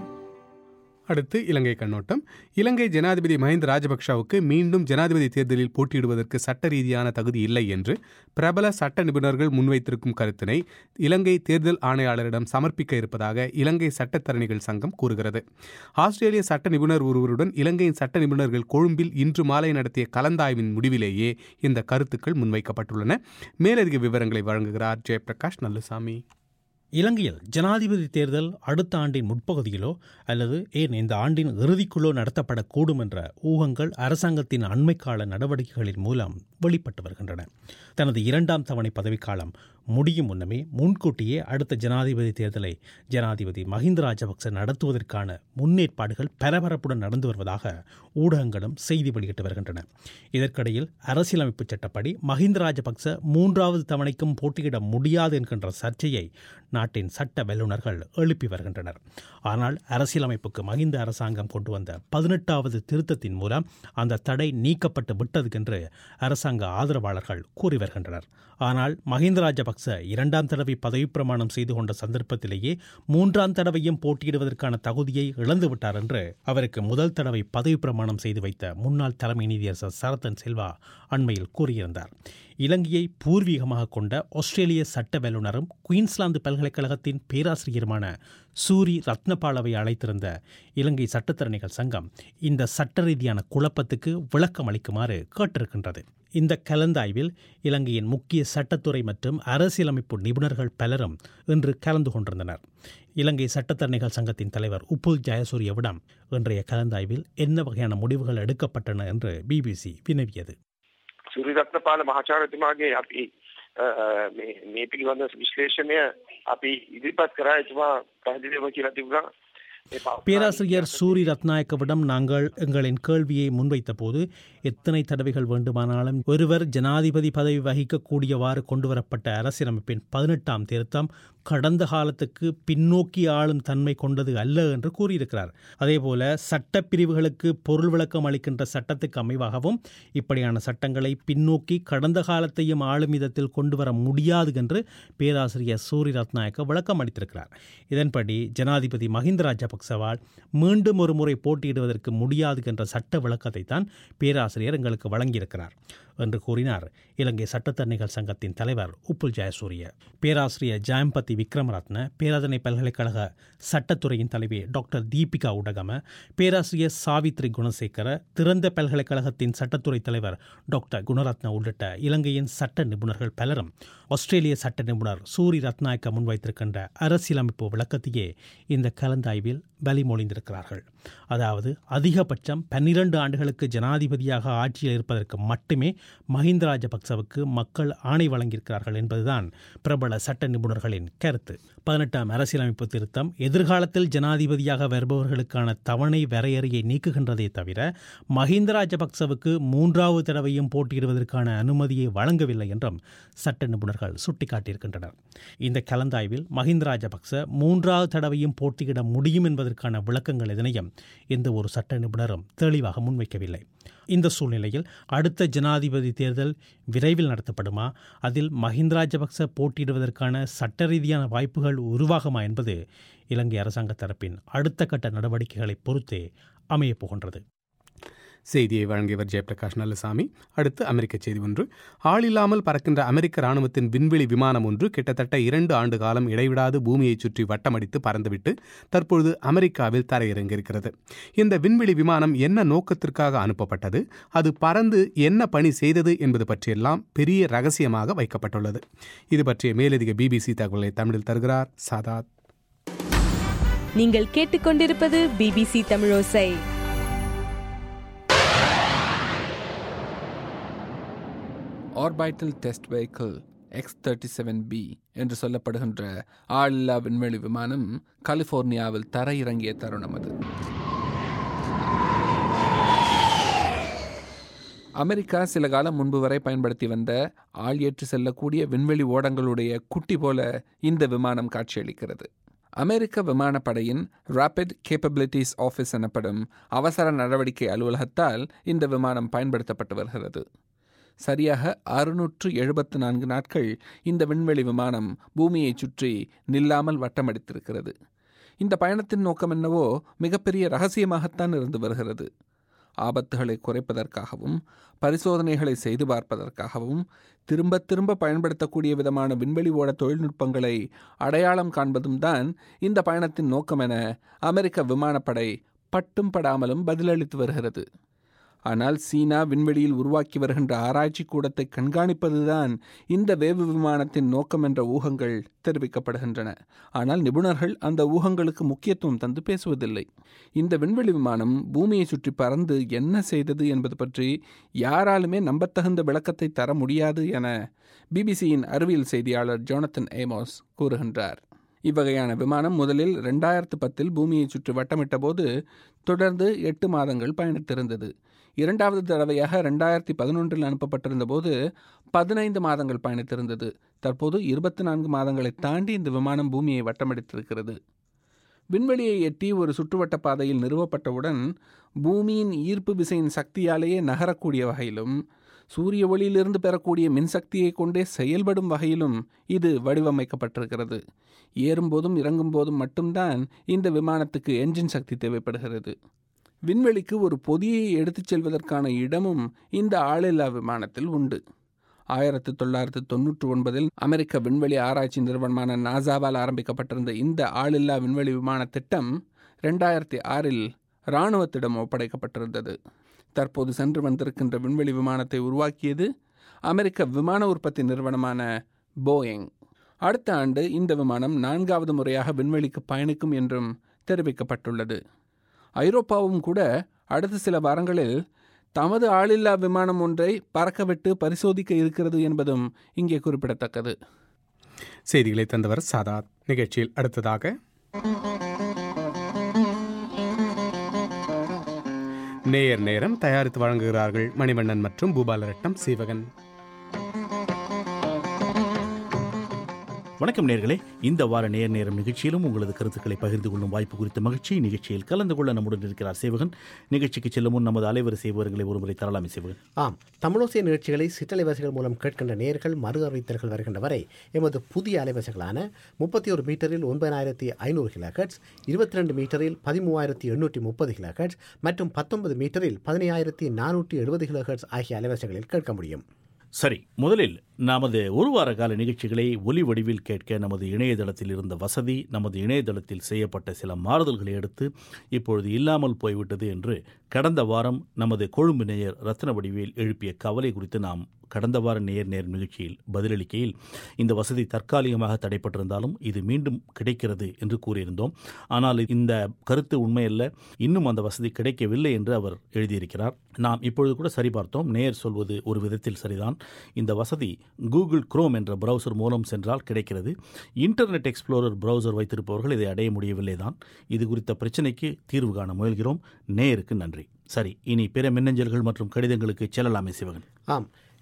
அடுத்து இலங்கை கண்ணோட்டம். இலங்கை ஜனாதிபதி மஹிந்த ராஜபக்ஷவுக்கு மீண்டும் ஜனாதிபதி தேர்தலில் போட்டியிடுவதற்கு சட்ட ரீதியான தகுதி இல்லை என்று பிரபல சட்ட நிபுணர்கள் முன்வைத்திருக்கும் கருத்தினை இலங்கை தேர்தல் ஆணையாளரிடம் சமர்ப்பிக்க இருப்பதாக இலங்கை சட்டத்தரணிகள் சங்கம் கூறுகிறது. ஆஸ்திரேலிய சட்ட நிபுணர் ஒருவருடன் இலங்கையின் சட்ட நிபுணர்கள் கொழும்பில் இன்று மாலை நடத்திய கலந்தாய்வின் முடிவிலேயே இந்த கருத்துக்கள் முன்வைக்கப்பட்டுள்ளன. மேலதிக விவரங்களை வழங்குகிறார் ஜெயபிரகாஷ் நல்லுசாமி. இலங்கையில் ஜனாதிபதி தேர்தல் அடுத்த ஆண்டின் முற்பகுதியிலோ அல்லது ஏன் இந்த ஆண்டின் இறுதிக்குள்ளோ நடத்தப்படக்கூடும் என்ற ஊகங்கள் அரசாங்கத்தின் அண்மைக்கால நடவடிக்கைகளின் மூலம் வெளிப்பட்டு வருகின்றன. தனது இரண்டாம் தவணை பதவிக்காலம் முடியும் முன்னமே முன்கூட்டியே அடுத்த ஜனாதிபதி தேர்தலை ஜனாதிபதி மஹிந்த ராஜபக்ச நடத்துவதற்கான முன்னேற்பாடுகள் பரபரப்புடன் நடந்து வருவதாக ஊடகங்களும் செய்தி வெளியிட்டு வருகின்றன. இதற்கிடையில் அரசியலமைப்பு சட்டப்படி மஹிந்த ராஜபக்ச மூன்றாவது தவணைக்கும் போட்டியிட முடியாது என்கின்ற சர்ச்சையை நாட்டின் சட்ட வல்லுநர்கள் எழுப்பி வருகின்றனர். ஆனால் அரசியலமைப்புக்கு மஹிந்த அரசாங்கம் கொண்டு வந்த பதினெட்டாவது திருத்தத்தின் மூலம் அந்த தடை நீக்கப்பட்டு விட்டது என்று அரசாங்க ஆதரவாளர்கள் கூறி வருகின்றனர். ஆனால் மஹிந்த ராஜபக்ச இரண்டாம் தடவை பதவி பிரமாணம் செய்து கொண்ட சந்தர்ப்பத்திலேயே மூன்றாம் தடவையும் போட்டியிடுவதற்கான தகுதியை இழந்துவிட்டார் என்று அவருக்கு முதல் தடவை பதவி பிரமாணம் செய்து வைத்த முன்னாள் தலைமை நீதியரசர் சரத்தன் சில்வா அண்மையில் கூறியிருந்தார். இலங்கையை பூர்வீகமாக கொண்ட ஆஸ்திரேலிய சட்ட வல்லுநரும் குயின்ஸ்லாந்து பல்கலைக்கழகத்தின் பேராசிரியருமான சூரி ரத்னபாலவை அழைத்திருந்த இலங்கை சட்டத்தரணிகள் சங்கம் இந்த சட்ட ரீதியான குழப்பத்துக்கு விளக்கம் அளிக்குமாறு கேட்டிருக்கின்றது. இந்த கலந்தாய்வில் இலங்கையின் முக்கிய சட்டத்துறை மற்றும் அரசியலமைப்பு நிபுணர்கள் பலரும் இன்று கலந்து கொண்டிருந்தனர். இலங்கை சட்டத்தரணிகள் சங்கத்தின் தலைவர் உப்புல் ஜெயசூரியவிடம் இன்றைய கலந்தாய்வில் என்ன வகையான முடிவுகள் எடுக்கப்பட்டன என்று பிபிசி வினவியது. සූරි රත්නපාල මහාචාර්යතුමාගේ අපි මේ මේ පිළිබඳ විශ්ලේෂණය අපි ඉදිරිපත් කරා. එතුමා පැහැදිලිවම කියලා තිබුණා. பேராசிரியர் சூரி ரத்நாயக்கவிடம் நாங்கள் எங்களின் கேள்வியை முன்வைத்த போது எத்தனை தடவைகள் வேண்டுமானாலும் ஒருவர் ஜனாதிபதி பதவி வகிக்கக்கூடியவாறு கொண்டுவரப்பட்ட அரசியலமைப்பின் பதினெட்டாம் திருத்தம் கடந்த காலத்துக்கு பின்னோக்கி ஆளும் தன்மை கொண்டது அல்ல என்று கூறியிருக்கிறார். அதேபோல சட்டப்பிரிவுகளுக்கு பொருள் விளக்கம் அளிக்கின்ற சட்டத்துக்கு அமைவாகவும் இப்படியான சட்டங்களை பின்னோக்கி கடந்த காலத்தையும் ஆளும் விதத்தில் கொண்டு வர முடியாது என்று பேராசிரியர் சூரி ரத்நாயக்க விளக்கம் அளித்திருக்கிறார். இதன்படி ஜனாதிபதி மஹிந்த ராஜபக்சவால் மீண்டும் ஒரு முறை போட்டியிடுவதற்கு முடியாது என்ற சட்ட விளக்கத்தை தான் பேராசிரியர் எங்களுக்கு வழங்கியிருக்கிறார் என்று கூறினார் இலங்கை சட்டத்தரணிகள் சங்கத்தின் தலைவர் உப்புல் ஜெயசூரிய. பேராசிரியர் ஜெயம்பதி விக்ரமரத்ன, பேராதனை பல்கலைக்கழக சட்டத்துறையின் தலைவி டாக்டர் தீபிகா உடகம, பேராசிரியர் சாவித்ரி குணசேகர, திறந்த பல்கலைக்கழகத்தின் சட்டத்துறை தலைவர் டாக்டர் குணரத்ன உள்ளிட்ட இலங்கையின் சட்ட நிபுணர்கள் பலரும் ஆஸ்திரேலிய சட்ட நிபுணர் சூரி ரத்நாயக்க முன்வைத்திருக்கின்ற அரசியலமைப்பு விளக்கத்தையே இந்த கலந்தாய்வில் வழிமொழிந்திருக்கிறார்கள். அதாவது அதிகபட்சம் பன்னிரண்டு ஆண்டுகளுக்கு ஜனாதிபதியாக ஆட்சியில் இருப்பதற்கு மட்டுமே மஹிந்த ராஜபக்சவுக்கு மக்கள் ஆணை வழங்கியிருக்கிறார்கள் என்பதுதான் பிரபல சட்ட நிபுணர்களின் கருத்து. பதினெட்டாம் அரசியலமைப்பு திருத்தம் எதிர்காலத்தில் ஜனாதிபதியாக வருபவர்களுக்கான தவணை வரையறையை நீக்குகின்றதே தவிர மஹிந்த ராஜபக்சவுக்கு மூன்றாவது தடவையும் போட்டியிடுவதற்கான அனுமதியை வழங்கவில்லை என்றும் சட்ட நிபுணர்கள் சுட்டிக்காட்டியிருக்கின்றனர். இந்த கலந்தாய்வில் மஹிந்த ராஜபக்ச மூன்றாவது தடவையும் போட்டியிட முடியும் என்பதற்கான விளக்கங்கள் எதனையும் எந்த ஒரு சட்ட நிபுணரும் தெளிவாக முன்வைக்கவில்லை. இந்த சூழ்நிலையில் அடுத்த ஜனாதிபதி தேர்தல் விரைவில் நடத்தப்படுமா, அதில் மஹிந்த ராஜபக்ச போட்டியிடுவதற்கான சட்ட ரீதியான வாய்ப்புகள் உருவாகுமா என்பது இலங்கை அரசாங்க தரப்பின் அடுத்த கட்ட நடவடிக்கைகளை பொறுத்தே அமையப் போகின்றது. செய்தியை வழங்கியவர் ஜெயபிரகாஷ் நல்லசாமி. அடுத்து அமெரிக்க செய்தி ஒன்று. ஆளில்லாமல் பறக்கின்ற அமெரிக்க ராணுவத்தின் விண்வெளி விமானம் ஒன்று கிட்டத்தட்ட இரண்டு ஆண்டு காலம் இடைவிடாது பூமியை சுற்றி வட்டமடித்து பறந்துவிட்டு தற்பொழுது அமெரிக்காவில் தரையிறங்கியிருக்கிறது. இந்த விண்வெளி விமானம் என்ன நோக்கத்திற்காக அனுப்பப்பட்டது, அது பறந்து என்ன பணி செய்தது என்பது பற்றியெல்லாம் பெரிய ரகசியமாக வைக்கப்பட்டுள்ளது. இது பற்றிய மேலதிக பிபிசி தகவலை தமிழில் தருகிறார் சாதாத். நீங்கள் கேட்டுக்கொண்டிருப்பது BBC Tamilosai. Orbital test vehicle X thirty seven B என்று சொல்லப்படுகின்ற ஆளில்லா விண்வெளி விமானம் கலிபோர்னியாவில் தரையிறங்கிய தருணம் அது. அமெரிக்கா சில காலம் முன்பு வரை பயன்படுத்தி வந்த ஆள் ஏற்றி செல்லக்கூடிய விண்வெளி ஓடங்களுடைய குட்டி போல இந்த விமானம் காட்சியளிக்கிறது. அமெரிக்க விமானப்படையின் ராபிட் கேப்பபிலிட்டிஸ் ஆஃபீஸ் எனப்படும் அவசர நடவடிக்கை அலுவலகத்தால் இந்த விமானம் பயன்படுத்தப்பட்டு வருகிறது. சரியாக அறுநூற்று எழுபத்து நான்கு நாட்கள் இந்த விண்வெளி விமானம் பூமியை சுற்றி நில்லாமல் வட்டமடித்திருக்கிறது. இந்த பயணத்தின் நோக்கம் என்னவோ மிகப்பெரிய ரகசியமாகத்தான் இருந்து வருகிறது. ஆபத்துகளை குறைப்பதற்காகவும் பரிசோதனைகளை செய்து பார்ப்பதற்காகவும் திரும்ப திரும்ப பயன்படுத்தக்கூடிய விதமான விண்வெளி ஓட தொழில்நுட்பங்களை அடையாளம் காண்பதும் தான் இந்த பயணத்தின் நோக்கம் என அமெரிக்க விமானப்படை பட்டும் படாமலும் பதிலளித்து வருகிறது. ஆனால் சீனா விண்வெளியில் உருவாக்கி வருகின்ற ஆராய்ச்சி கூடத்தை கண்காணிப்பதுதான் இந்த வேவு விமானத்தின் நோக்கம் என்ற ஊகங்கள் தெரிவிக்கப்படுகின்றன. ஆனால் நிபுணர்கள் அந்த ஊகங்களுக்கு முக்கியத்துவம் தந்து பேசுவதில்லை. இந்த விண்வெளி விமானம் பூமியை சுற்றி பறந்து என்ன செய்தது என்பது பற்றி யாராலுமே நம்பத்தகுந்த விளக்கத்தை தர முடியாது என பிபிசியின் அறிவியல் செய்தியாளர் ஜோனத்தன் ஏமோஸ் கூறுகின்றார். இவ்வகையான விமானம் முதலில் ரெண்டாயிரத்து பத்தில் பூமியை சுற்றி வட்டமிட்ட போது தொடர்ந்து எட்டு மாதங்கள் பயணித்திருந்தது. இரண்டாவது தடவையாக ரெண்டாயிரத்தி பதினொன்றில் அனுப்பப்பட்டிருந்த போது பதினைந்து மாதங்கள் பயணித்திருந்தது. தற்போது இருபத்தி நான்கு மாதங்களை தாண்டி இந்த விமானம் பூமியை வட்டமடித்திருக்கிறது. விண்வெளியை எட்டி ஒரு சுற்றுவட்ட பாதையில் நிறுவப்பட்டவுடன் பூமியின் ஈர்ப்பு விசையின் சக்தியாலேயே நகரக்கூடிய வகையிலும் சூரிய ஒளியிலிருந்து பெறக்கூடிய மின்சக்தியை கொண்டே செயல்படும் வகையிலும் இது வடிவமைக்கப்பட்டிருக்கிறது. ஏறும்போதும் இறங்கும் போதும் மட்டும்தான் இந்த விமானத்துக்கு என்ஜின் சக்தி தேவைப்படுகிறது. விண்வெளிக்கு ஒரு பொதியை எடுத்துச் செல்வதற்கான இடமும் இந்த ஆளில்லா விமானத்தில் உண்டு. ஆயிரத்தி தொள்ளாயிரத்தி தொன்னூற்றி ஒன்பதில் அமெரிக்க விண்வெளி ஆராய்ச்சி நிறுவனமான நாசாவால் ஆரம்பிக்கப்பட்டிருந்த இந்த ஆளில்லா விண்வெளி விமான திட்டம் ரெண்டாயிரத்தி ஆறில் இராணுவத்திடம் ஒப்படைக்கப்பட்டிருந்தது. தற்போது சென்று வந்திருக்கின்ற விண்வெளி விமானத்தை உருவாக்கியது அமெரிக்க விமான உற்பத்தி நிறுவனமான போயிங். அடுத்த ஆண்டு இந்த விமானம் நான்காவது முறையாக விண்வெளிக்கு பயணிக்கும் என்றும் தெரிவிக்கப்பட்டுள்ளது. ஐரோப்பாவும் கூட அடுத்த சில வாரங்களில் தமது ஆளில்லா விமானம் ஒன்றை பறக்கவிட்டு பரிசோதிக்க இருக்கிறது என்பதும் இங்கே குறிப்பிடத்தக்கது. செய்திகளை தந்தவர் சாதாத். நிகழ்ச்சியில் அடுத்ததாக நேயர் நேரம் தயாரித்து வழங்குகிறார்கள் மணிவண்ணன் மற்றும் பூபாலரட்னம் சீவகன். வணக்கம் நேர்களே, இந்த வார நேர் நேரம் நிகழ்ச்சியிலும் உங்களது கருத்துக்களை பகிர்ந்து கொள்ளும் வாய்ப்பு குறித்த மகிழ்ச்சி. நிகழ்ச்சியில் கலந்து கொள்ள நம்முடன் இருக்கிறார் சேவகன். நிகழ்ச்சிக்கு செல்லும் முன் நமது அலைவரிசை விவரங்களை ஒருமுறை தரலாமே சேவகன்? ஆம், தமிழோசிய நிகழ்ச்சிகளை சிற்றலைவரிசைகள் மூலம் கேட்கின்ற நேர்கள் மறு அறிவித்தல்கள் வருகின்ற வரை எமது புதிய அலைவரிசைகளான முப்பத்தி ஒரு மீட்டரில் ஒன்பதாயிரத்தி ஐநூறு கிலோஹெர்ட்ஸ், இருபத்தி ரெண்டு மீட்டரில் பதிமூவாயிரத்தி எண்ணூற்றி முப்பது கிலோஹெர்ட்ஸ் மற்றும் பத்தொன்பது மீட்டரில் பதினையாயிரத்தி நானூற்றி எழுபது கிலோஹெர்ட்ஸ் ஆகிய அலைவரிசைகளில் கேட்க முடியும். சரி, முதலில் நமது ஒரு வார கால நிகழ்ச்சிகளை ஒலி வடிவில் கேட்க நமது இணையதளத்தில் இருந்த வசதி நமது இணையதளத்தில் செய்யப்பட்ட சில மாறுதல்களை அடுத்து இப்பொழுது இல்லாமல் போய்விட்டது என்று கடந்த வாரம் நமது கொழும்பு நேயர் ரத்ன வடிவில் எழுப்பிய கவலை குறித்து நாம் கடந்த வார நேர் நேர் நிகழ்ச்சியில் பதிலளிக்கையில் இந்த வசதி தற்காலிகமாக தடைப்பட்டிருந்தாலும் இது மீண்டும் கிடைக்கிறது என்று கூறியிருந்தோம். ஆனால் இந்த கருத்து உண்மையல்ல, இன்னும் அந்த வசதி கிடைக்கவில்லை என்று அவர் எழுதியிருக்கிறார். நாம் இப்பொழுது கூட சரிபார்த்தோம். நேர் சொல்வது ஒரு விதத்தில் சரிதான். இந்த வசதி கூகுள் குரோம் என்ற பிரவுசர் மூலம் சென்றால் கிடைக்கிறது. இன்டர்நெட் எக்ஸ்ப்ளோரர் பிரவுசர் வைத்திருப்பவர்கள் இதை அடைய முடியவில்லை தான். இது குறித்த பிரச்சனைக்கு தீர்வு காண முயல்கிறோம். நேருக்கு நன்றி. சரி, இனி பிற மின்னஞ்சல்கள் மற்றும் கடிதங்களுக்கு செல்லலாமே சிவகன்? ஆம்,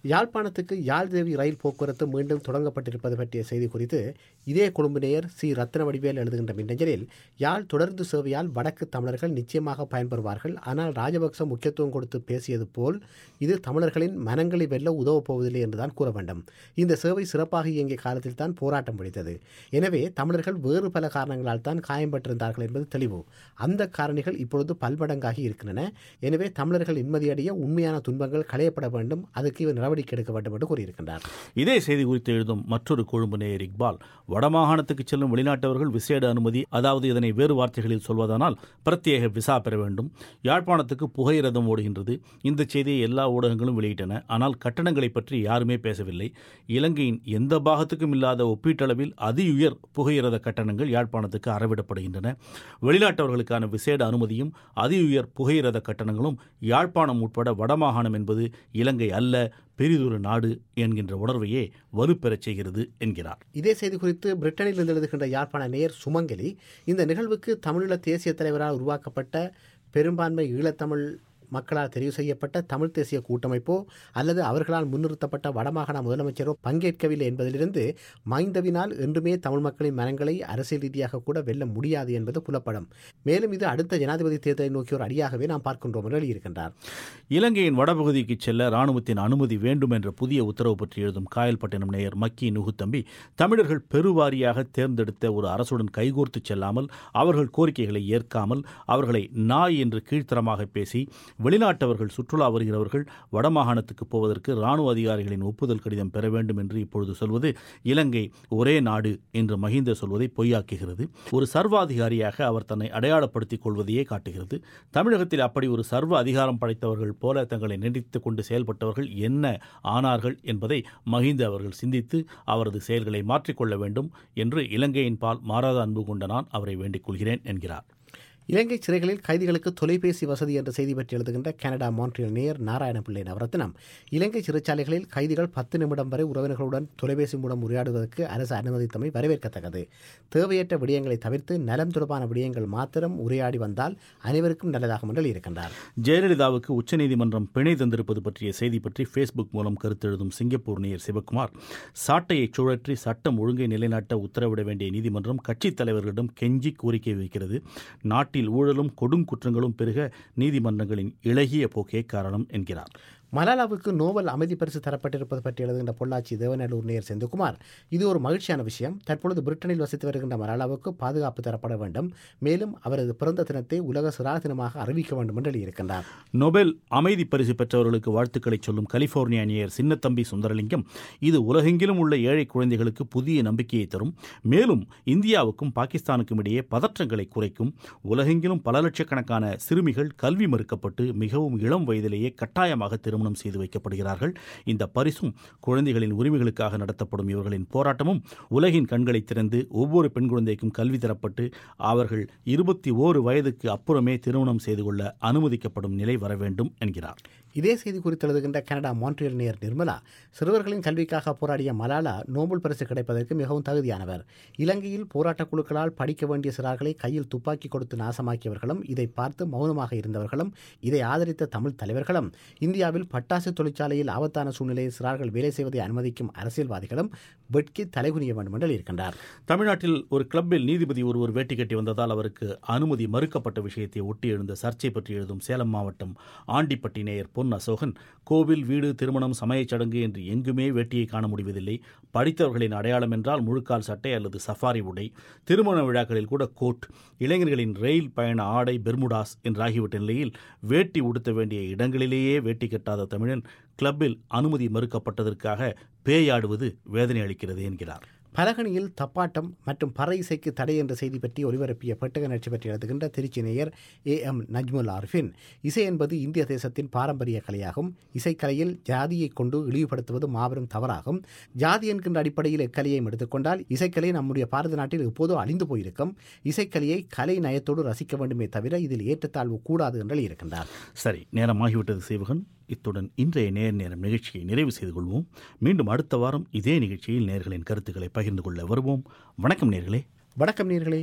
யாழ்ப்பாணத்துக்கு யாழ்தேவி ரயில் போக்குவரத்து மீண்டும் தொடங்கப்பட்டிருப்பது பற்றிய செய்தி குறித்து இதே கொழும்பு நேயர் சி ரத்னவடிவேல் எழுதுகின்ற மின்னஞ்சலில் யாழ் தொடர்ந்து சேவையால் வடக்கு தமிழர்கள் நிச்சயமாக பயன்பெறுவார்கள். ஆனால் ராஜபக்ச முக்கியத்துவம் கொடுத்து பேசியது போல் இது தமிழர்களின் மனங்களை வெல்ல உதவப் போவதில்லை என்றுதான் கூற வேண்டும். இந்த சேவை சிறப்பாக இயங்கிய காலத்தில் தான் போராட்டம் பிடித்தது. எனவே தமிழர்கள் வேறு பல காரணங்களால் தான் காயம்பட்டிருந்தார்கள் என்பது தெளிவு. அந்த காரணிகள் இப்பொழுது பல்மடங்காகி இருக்கின்றன. எனவே தமிழர்கள் நிம்மதியடைய உண்மையான துன்பங்கள் களையப்பட வேண்டும். அதுக்கு இவர் நடவடிக்கை எடுக்க வேண்டும் என்று கூறியிருக்கின்றார். இதே செய்தி குறித்து எழுதும் மற்றொரு கொழும்பு நேயர் இக்பால், வடமாகாணத்துக்கு செல்லும் வெளிநாட்டவர்கள் விசேட அனுமதி, அதாவது இதனை வேறு வார்த்தைகளில் சொல்வதானால் பிரத்யேக விசா பெற வேண்டும். யாழ்ப்பாணத்துக்கு புகையிரதம் ஓடுகின்றது. இந்த செய்தியை எல்லா ஊடகங்களும் வெளியிட்டன. ஆனால் கட்டணங்களை பற்றி யாருமே பேசவில்லை. இலங்கையின் எந்த பாகத்துக்கும் இல்லாத ஒப்பீட்டளவில் அதியுயர் புகையிரத கட்டணங்கள் யாழ்ப்பாணத்துக்கு அறவிடப்படுகின்றன. வெளிநாட்டவர்களுக்கான விசேட அனுமதியும் அதியுயர் புகையிரத கட்டணங்களும் யாழ்ப்பாணம் உட்பட வடமாகாணம் என்பது இலங்கை அல்ல, பெரிதொரு நாடு என்கின்ற உணர்வையே வலுப்பெறச் செய்கிறது என்கிறார். இதே செய்தி குறித்து பிரிட்டனில் இருந்து எழுதுகின்ற யாழ்ப்பாண நேயர் சுமங்கலி, இந்த நிகழ்வுக்கு தமிழீழ தேசிய தலைவரால் உருவாக்கப்பட்ட பெரும்பான்மை ஈழத்தமிழ் மக்களால் தெரிவு செய்யப்பட்ட தமிழ் தேசிய கூட்டமைப்போ அல்லது அவர்களால் முன்னிறுத்தப்பட்ட வடமாகாண முதலமைச்சரோ பங்கேற்கவில்லை என்பதிலிருந்து மைந்தவினால் என்றுமே தமிழ் மக்களின் மனங்களை அரசியல் ரீதியாக கூட வெல்ல முடியாது என்பது புலப்படும். மேலும் இது அடுத்த ஜனாதிபதி தேர்தலை நோக்கிய ஒரு அடியாகவே நாம் பார்க்கின்றோம் என்று எழுதியிருக்கின்றார். இலங்கையின் வடபகுதிக்கு செல்ல இராணுவத்தின் அனுமதி வேண்டும் என்ற புதிய உத்தரவு பற்றி எழுதும் காயல்பட்டினம் நேயர் மக்கி நுகுத்தம்பி, தமிழர்கள் பெருவாரியாக தேர்ந்தெடுத்த ஒரு அரசுடன் கைகோர்த்து செல்லாமல், அவர்கள் கோரிக்கைகளை ஏற்காமல், அவர்களை நாய் என்று கீழ்த்தரமாக பேசி வெளிநாட்டவர்கள் சுற்றுலா வருகிறவர்கள் வடமாகாணத்துக்கு போவதற்கு இராணுவ அதிகாரிகளின் ஒப்புதல் கடிதம் பெற வேண்டும் என்று இப்பொழுது சொல்வது இலங்கை ஒரே நாடு என்று மஹிந்த சொல்வதை பொய்யாக்குகிறது. ஒரு சர்வாதிகாரியாக அவர் தன்னை அடையாளப்படுத்திக் கொள்வதையே காட்டுகிறது. தமிழகத்தில் அப்படி ஒரு சர்வ அதிகாரம் படைத்தவர்கள் போல தங்களை நினைத்துக் கொண்டு செயல்பட்டவர்கள் என்ன ஆனார்கள் என்பதை மஹிந்த அவர்கள் சிந்தித்து அவரது செயல்களை மாற்றிக்கொள்ள வேண்டும் என்று இலங்கையின் பால் மாறாத அன்பு கொண்ட நான் அவரை வேண்டிக் கொள்கிறேன் என்கிறார். இலங்கை சிறைகளில் கைதிகளுக்கு தொலைபேசி வசதி என்ற செய்தி பற்றி எழுதுகின்ற கனடா மான்ட்ரியல் நேயர் நாராயணபிள்ளை நவரத்னம், இலங்கை சிறைச்சாலைகளில் கைதிகள் பத்து நிமிடம் வரை உறவினர்களுடன் தொலைபேசி மூலம் உரையாடுவதற்கு அரசு அனுமதித்தமை வரவேற்கத்தக்கது. தேவையற்ற விடயங்களை தவிர்த்து நலம் தொடர்பான விடயங்கள் மாத்திரம் உரையாடி வந்தால் அனைவருக்கும் நல்லதாகும் என்று இருக்கின்றார். ஜெயலலிதாவுக்கு உச்சநீதிமன்றம் பிணை தந்திருப்பது பற்றிய செய்தி பற்றி ஃபேஸ்புக் மூலம் கருத்து எழுதும் சிங்கப்பூர் நேயர் சிவகுமார், சாட்டையை சுழற்றி சட்டம் ஒழுங்கை நிலைநாட்ட உத்தரவிட வேண்டிய நீதிமன்றம் கட்சித் தலைவர்களிடம் கெஞ்சி கோரிக்கை வைக்கிறது. நாட்டில் ஊழலும் கொடுங்குற்றங்களும் பெருக நீதிமன்றங்களின் இளகிய போக்கே காரணம் என்கிறார். மலாலாவுக்கு நோபல் அமைதி பரிசு தரப்பட்டிருப்பது பற்றி எழுதுகின்ற பொள்ளாச்சி தேவநல்லூர் நேயர் செந்தில்குமார், இது ஒரு மகிழ்ச்சியான விஷயம். தற்பொழுது பிரிட்டனில் வசித்து வருகின்ற மலாலாவுக்கு பாதுகாப்பு தரப்பட வேண்டும். மேலும் அவரது பிறந்த தினத்தை உலக சிறார் தினமாக அறிவிக்க வேண்டும் என்று எழுதியிருக்கின்றார். நோபல் அமைதி பரிசு பெற்றவர்களுக்கு வாழ்த்துக்களை சொல்லும் கலிபோர்னியா நேயர் சின்னத்தம்பி சுந்தரலிங்கம், இது உலகெங்கிலும் உள்ள ஏழை குழந்தைகளுக்கு புதிய நம்பிக்கையை தரும். மேலும் இந்தியாவுக்கும் பாகிஸ்தானுக்கும் இடையே பதற்றங்களை குறைக்கும். உலகெங்கிலும் பல லட்சக்கணக்கான சிறுமிகள் கல்வி மறுக்கப்பட்டு மிகவும் இளம் வயதிலேயே கட்டாயமாக திருமணம் செய்து வைக்கப்படுகிறார்கள். இந்த பரிசும் குழந்தைகளின் உரிமைகளுக்காக நடத்தப்படும் இவர்களின் போராட்டமும் உலகின் கண்களை திறந்து ஒவ்வொரு பெண் குழந்தைக்கும் கல்வி தரப்பட்டு அவர்கள் இருபத்தி ஓரு வயதுக்கு அப்புறமே திருமணம் செய்து கொள்ள அனுமதிக்கப்படும் நிலை வர வேண்டும் என்கிறார். இதே செய்தி குறித்து எழுதுகின்ற கனடா மான்ட்ரியல் நேயர் நிர்மலா, சிறுவர்களின் கல்விக்காக போராடிய மலாலா நோபல் பரிசு கிடைப்பதற்கு மிகவும் தகுதியானவர். இலங்கையில் போராட்டக் குழுக்களால் படிக்க வேண்டிய சிறார்களை கையில் துப்பாக்கி கொடுத்து நாசமாக்கியவர்களும், இதை பார்த்து மௌனமாக இருந்தவர்களும், இதை ஆதரித்த தமிழ் தலைவர்களும், இந்தியாவில் பட்டாசு தொழிற்சாலையில் ஆபத்தான சூழ்நிலையில் சிறார்கள் வேலை செய்வதை அனுமதிக்கும் அரசியல்வாதிகளும் வெட்கி தலைகுனிய வேண்டும் என்று இருக்கின்றார். தமிழ்நாட்டில் ஒரு கிளப்பில் நீதிபதி ஒருவர் வேட்டி கட்டி வந்ததால் அவருக்கு அனுமதி மறுக்கப்பட்ட விஷயத்தை ஒட்டி எழுந்த சர்ச்சை பற்றி எழுதும் சேலம் மாவட்டம் ஆண்டிப்பட்டி நேயர் பொன் அசோகன், கோவில், வீடு, திருமணம், சமயச் சடங்கு என்று எங்குமே வேட்டியை காண முடிவதில்லை. படித்தவர்களின் அடையாளம் என்றால் முழுக்கால் சட்டை அல்லது சஃபாரி உடை. திருமண விழாக்களில் கூட கோட். இளைஞர்களின் ரயில் பயண ஆடை பெர்முடாஸ் என்றாகிவிட்ட நிலையில் வேட்டி உடுத்த வேண்டிய இடங்களிலேயே வேட்டி கட்டாத தமிழன் கிளப்பில் அனுமதி மறுக்கப்பட்டதற்காக பேயாடுவது வேதனை அளிக்கிறது என்கிறார். பலகணியில் தப்பாட்டம் மற்றும் பறை இசைக்கு தடை என்ற செய்தி பற்றி ஒலிபரப்பிய பெட்டக நிகழ்ச்சி பற்றி எழுதுகின்ற திருச்சி நேயர் ஏ எம் நஜ்முல் ஆர்ஃபின், இசை என்பது இந்திய தேசத்தின் பாரம்பரிய கலையாகும். இசைக்கலையில் ஜாதியை கொண்டு இழிவுபடுத்துவது மாபெரும் தவறாகும். ஜாதி என்கின்ற அடிப்படையில் எக்கலையையும் எடுத்துக்கொண்டால் இசைக்கலை நம்முடைய பாரத நாட்டில் எப்போதோ அழிந்து போயிருக்கும். இசைக்கலையை கலை நயத்தோடு ரசிக்க வேண்டுமே தவிர இதில் ஏற்றத்தாழ்வு கூடாது என்று இருக்கின்றார். சரி, நேரமாகிவிட்டது சேவகன். இத்துடன் இன்றைய நேர் நேரம் நிகழ்ச்சியை நிறைவு செய்து கொள்வோம். மீண்டும் அடுத்த வாரம் இதே நிகழ்ச்சியில் நேர்களின் கருத்துக்களை பகிர்ந்து கொள்ள வருவோம். வணக்கம் நேர்களே. வணக்கம் நேர்களே.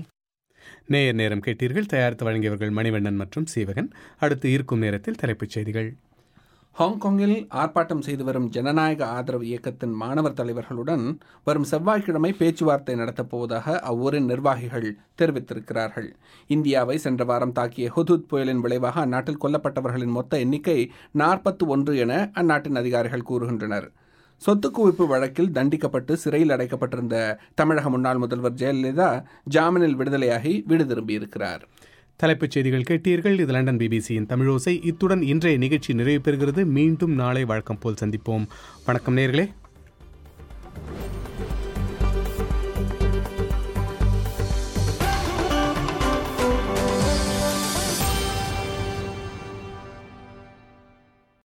நேயர் நேரம் கேட்டீர்கள். தயாரித்து வழங்கியவர்கள் மணிவண்ணன் மற்றும் சீவகன். அடுத்து இருக்கும் நேரத்தில் தலைப்புச் செய்திகள். ஹாங்காங்கில் ஆர்ப்பாட்டம் செய்து வரும் ஜனநாயக ஆதரவு இயக்கத்தின் மாணவர் தலைவர்களுடன் வரும் செவ்வாய்க்கிழமை பேச்சுவார்த்தை நடத்தப் போவதாக அவ்வூரின் நிர்வாகிகள் தெரிவித்திருக்கிறார்கள். இந்தியாவை சென்ற வாரம் தாக்கிய ஹுதுத் புயலின் விளைவாக அந்நாட்டில் கொல்லப்பட்டவர்களின் மொத்த எண்ணிக்கை நாற்பத்தி ஒன்று என அந்நாட்டின் அதிகாரிகள் கூறுகின்றனர். சொத்து குவிப்பு வழக்கில் தண்டிக்கப்பட்டு சிறையில் அடைக்கப்பட்டிருந்த தமிழக முன்னாள் முதல்வர் ஜெயலலிதா ஜாமீனில் விடுதலையாகி வீடு திரும்பியிருக்கிறார். தலைப்புச் செய்திகள் கேட்டீர்கள். இது லண்டன் பிபிசியின் தமிழோசை. இத்துடன் இன்றைய நிகழ்ச்சி நிறைவு பெறுகிறது. மீண்டும் நாளை வழக்கம் போல் சந்திப்போம். வணக்கம் நேயர்களே.